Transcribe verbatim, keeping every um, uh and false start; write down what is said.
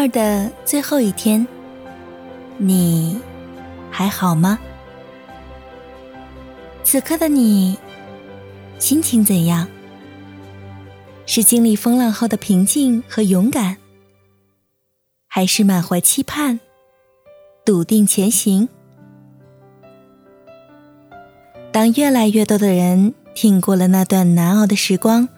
二的最后一天，你还好吗？此刻的你心情怎样？是经历风浪后的平静和勇敢，还是满怀期盼，笃定前行？当越来越多的人挺过了那段难熬的时光，